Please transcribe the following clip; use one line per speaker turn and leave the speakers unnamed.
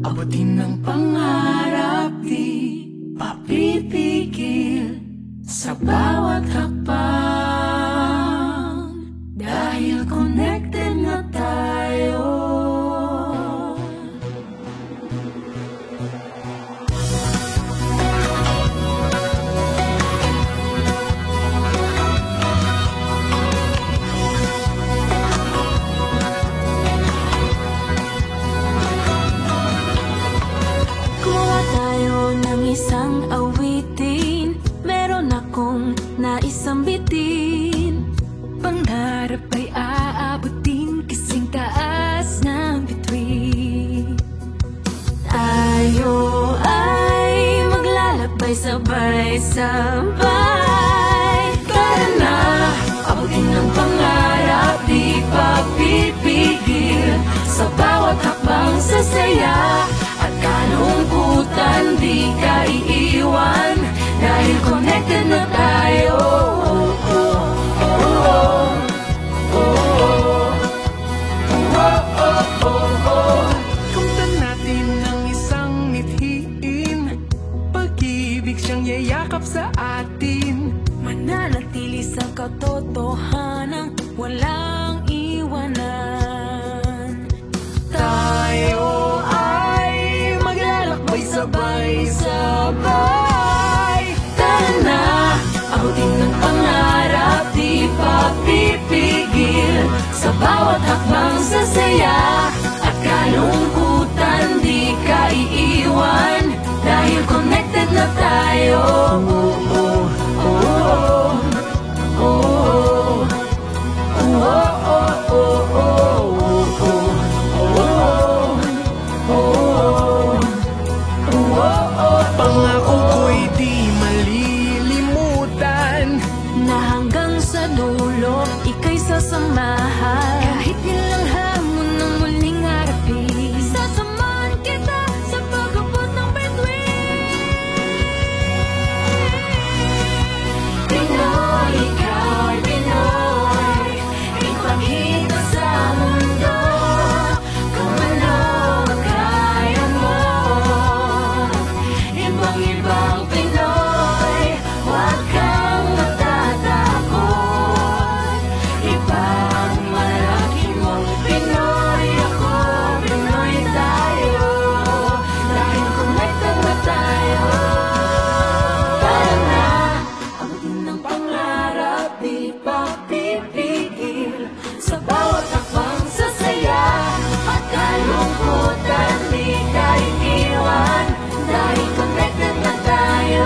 abutin ng pangarap, di papipigil sa bawat hakbang, dahil connected na tayo.
Isang awitin, meron akong naisang bitin. Pangarap ay aabutin, kasing taas ng bituin. Tayo ay maglalakbay sabay-sabay.
Tara na, abutin ng pangarap, di papipigil sa bawat hakbang sasaya. At kalungkutan di ka iiwan, dahil connected na tayo.
Kamtan natin ang isang mithiin, pag-ibig siyang yayakap sa atin.
Mananatili sa katotohanan, walang iwanan.
Tayo ay maglalakbay sabay-sabay.
Tara na, abutin ng pangarap, di papipigil sa bawat hakbang sasaya. At kalungkutan di ka iiwan, dahil connected na tayo.
Pangako ko'y di malilimutan,
Na hanggang sa dulo, ika'y sasamahan. Kahit ilang hamon na muling harapin, sasamahan kita sa pag-abot ng bituin.
Pinoy, ikaw ay Pinoy, ipakita sa mundo kung ano ang kaya mo. Ibang-ibang Pinoy, huwag kang matatakot. Ipagmalaki mo, Pinoy ako, Pinoy tayo, dahil connected na tayo. Tara na, abutin ng pangarap, di papipigil sa bawat hakbang sasaya. At kalungkutan di ka iiwan, dahil connected na tayo.